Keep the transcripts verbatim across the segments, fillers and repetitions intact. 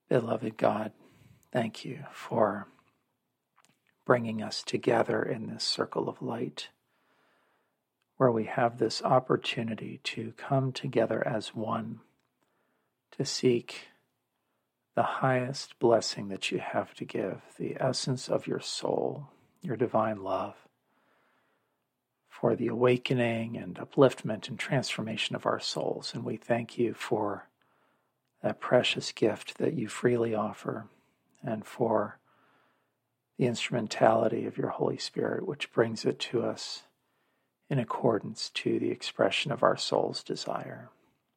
Beloved God, thank you for bringing us together in this circle of light, where we have this opportunity to come together as one, to seek the highest blessing that you have to give, the essence of your soul, your divine love, for the awakening and upliftment and transformation of our souls. And we thank you for that precious gift that you freely offer, and for the instrumentality of your Holy Spirit, which brings it to us in accordance to the expression of our soul's desire.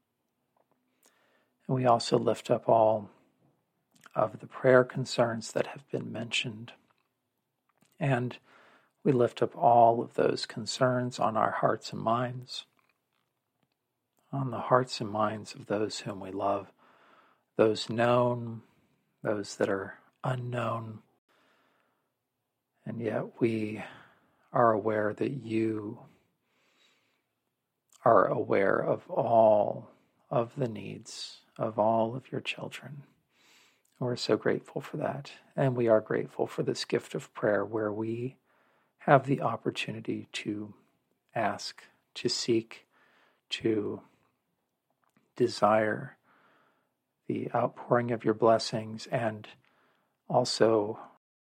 And we also lift up all of the prayer concerns that have been mentioned, and we lift up all of those concerns on our hearts and minds, on the hearts and minds of those whom we love, those known, those that are unknown. And yet we are aware that you are aware of all of the needs of all of your children. And we're so grateful for that. And we are grateful for this gift of prayer, where we have the opportunity to ask, to seek, to desire the outpouring of your blessings, and also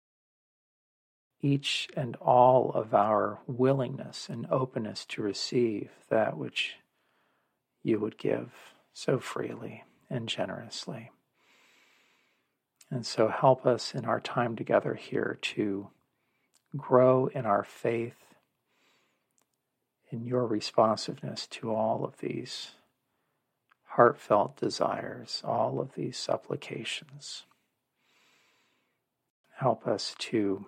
each and all of our willingness and openness to receive that which you would give so freely and generously. And so help us in our time together here to grow in our faith, in your responsiveness to all of these heartfelt desires, all of these supplications. Help us to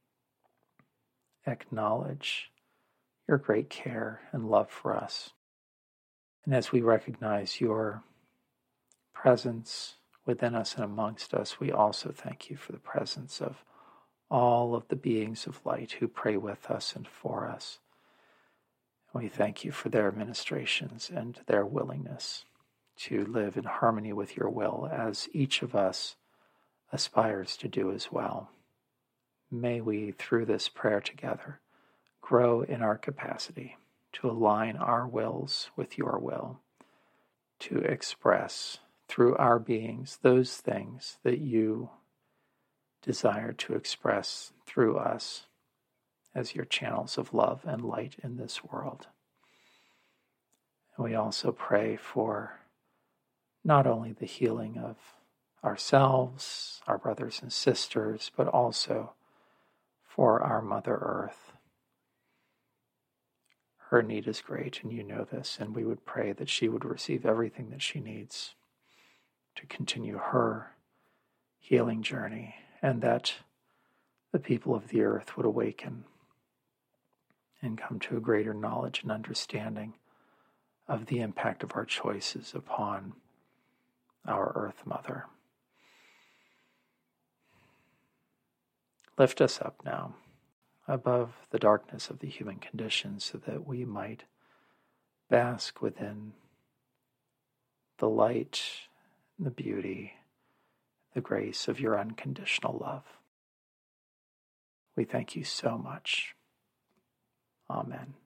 acknowledge your great care and love for us. And as we recognize your presence within us and amongst us, we also thank you for the presence of all of the beings of light who pray with us and for us. We thank you for their ministrations and their willingness to live in harmony with your will, as each of us aspires to do as well. May we, through this prayer together, grow in our capacity to align our wills with your will, to express through our beings those things that you desire to express through us as your channels of love and light in this world. And we also pray for not only the healing of ourselves, our brothers and sisters, but also for our Mother Earth. Her need is great, and you know this, and we would pray that she would receive everything that she needs to continue her healing journey, and that the people of the earth would awaken and come to a greater knowledge and understanding of the impact of our choices upon our Earth Mother. Lift us up now above the darkness of the human condition, so that we might bask within the light, the beauty, the grace of your unconditional love. We thank you so much. Amen.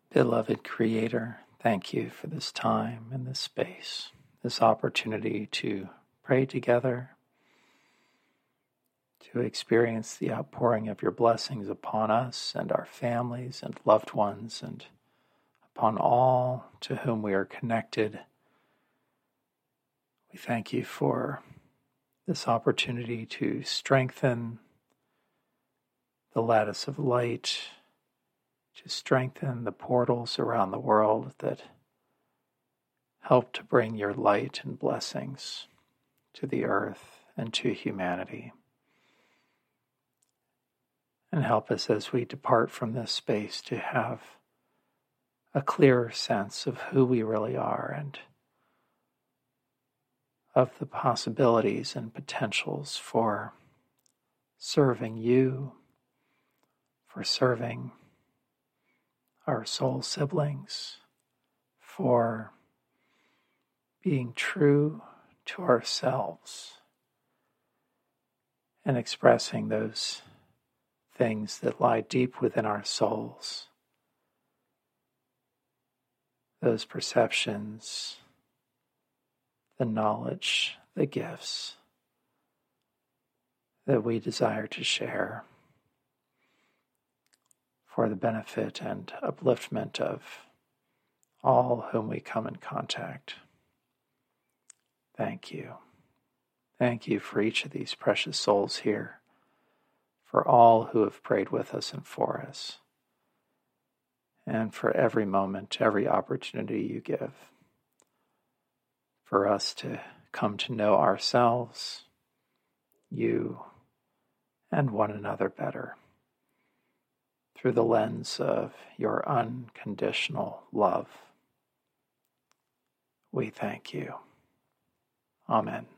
Beloved Creator, thank you for this time and this space, this opportunity to pray together, to experience the outpouring of your blessings upon us and our families and loved ones and upon all to whom we are connected. We thank you for this opportunity to strengthen the lattice of light, to strengthen the portals around the world that help to bring your light and blessings to the earth and to humanity. And help us as we depart from this space to have a clearer sense of who we really are and of the possibilities and potentials for serving you, for serving our soul siblings, for being true to ourselves and expressing those things that lie deep within our souls, those perceptions, the knowledge, the gifts that we desire to share for the benefit and upliftment of all whom we come in contact. Thank you. Thank you for each of these precious souls here, for all who have prayed with us and for us, and for every moment, every opportunity you give for us to come to know ourselves, you, and one another better through the lens of your unconditional love. We thank you. Amen.